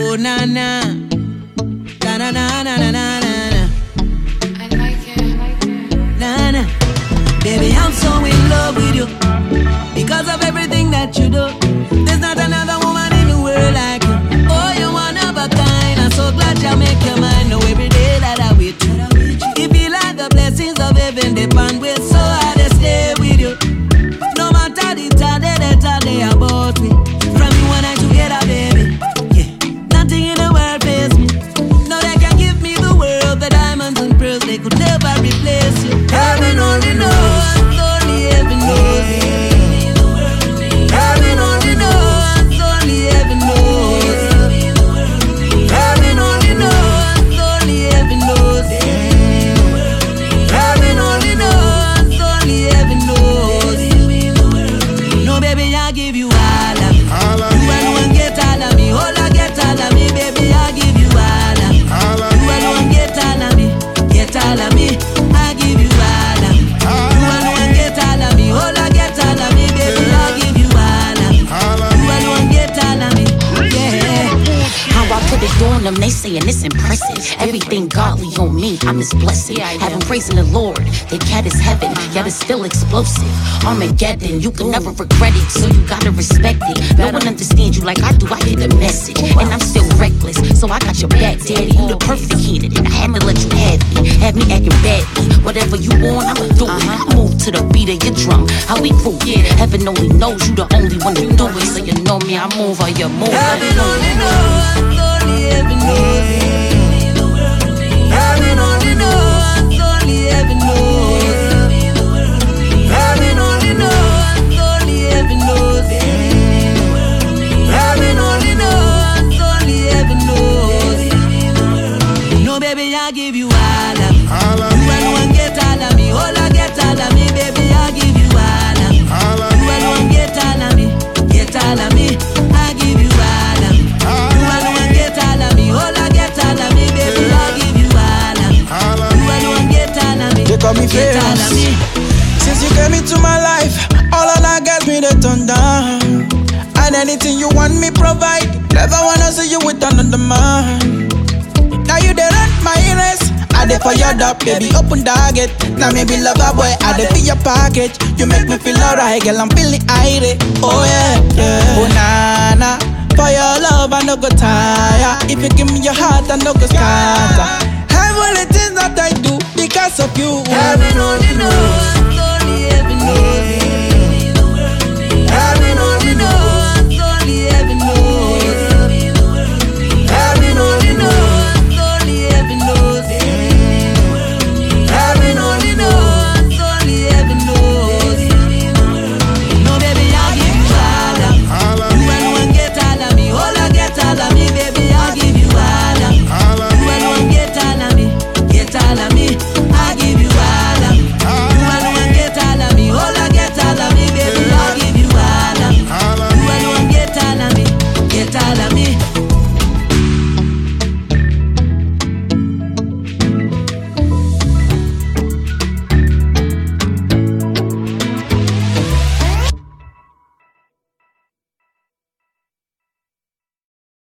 Oh na na, na na na na na na na. I like it. Na na, baby, I'm so in love with you because of everything that you do. There's not another woman in the world like you. Oh, you're one of a kind. I'm so glad you make your mind know every day that I wait you. It feel like the blessings of heaven depend with, so I just stay with you. No matter the time they about me. From you and I together, baby. Yeah, nothing in the world face me. No, they can give me the world, the diamonds and pearls, they could never replace you. Heaven only knows, only heaven knows. Heaven only knows, only heaven knows. Heaven only knows, only heaven knows. Heaven only knows, only heaven knows. No, baby, I give you all of me. You alone get all of me. All I get all of me, baby, I give you all of me. You alone get all of me. Get all of me. I give you all of me. You alone get all of me. All I get all of me, baby, I give you all of me. You alone get all of me. Yeah. How I put it on them, they saying it's impressive. Everything godly on me, I'm his blessing. Having praising the Lord, the cat is heaven, yet it's still explosive. Armageddon, you can never regret it, so you gotta respect it. No one understands you like I do, I get the message. And I'm still reckless, so I got your back, daddy. You the perfect candidate, I haven't let you have me. Have me acting badly, whatever you want, I'ma do it. I move to the beat of your drum, how we prove it. Heaven only knows you the only one to do it, so you know me, I move or you move. Heaven only knows, only heaven knows. Heaven only knows, only heaven knows. Heaven only knows, only heaven knows. Heaven only knows, only heaven knows. No, baby, I give you all of me. You alone get all of me. All I get all of me, baby, I give you all of me. You alone get all of me. Get all of me. I give you all of me. You alone get all of me. All I get all of me, baby, I give you all of me. You alone get all of me. They call me Get all of me. Since you came into my life, all of that got me to turn down. And anything you want me provide. Never wanna see you with another man. Now you the run my race. I dey for your dog, baby, open target. Now maybe lover boy, I dey for your package. You make me feel alright, girl, I'm feeling irate. Oh yeah, yeah. Oh na na, for your love I no go tire. If you give me your heart, I no go scatter. Have all the things that I do because of you. Heaven only knows, only